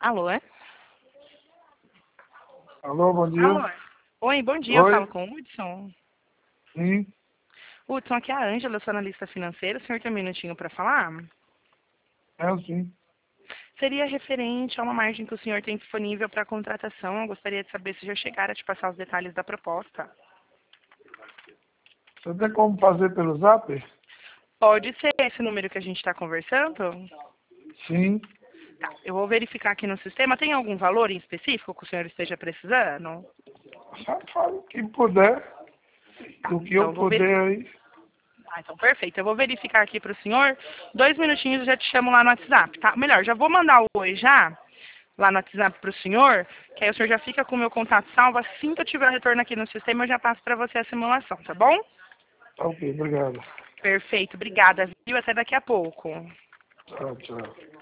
Alô, é? Alô, bom dia. Alô. Oi, bom dia, eu Oi, falo com o Hudson. sim, Hudson, aqui é a Ângela, eu sou analista financeira. O senhor tem um minutinho para falar? sim. Seria referente a uma margem que o senhor tem disponível para contratação. Eu gostaria de saber se já chegaram a te passar os detalhes da proposta. Você tem como fazer pelo Zap? Pode ser esse número que a gente está conversando? Sim. Tá, eu vou verificar aqui no sistema. Tem algum valor em específico que o senhor esteja precisando? Só fala o que puder, Tá, do que então eu eu vou ver. puder aí. Ah, então perfeito. Eu vou verificar aqui para o senhor. 2 minutinhos eu já te chamo lá no WhatsApp, tá? Melhor, já vou mandar o oi já lá no WhatsApp para o senhor, que aí o senhor já fica com o meu contato salvo. Assim que eu tiver retorno aqui no sistema, eu já passo para você a simulação, tá bom? Tá ok, obrigado. Perfeito, obrigada, viu? Até daqui a pouco. Tchau, tchau.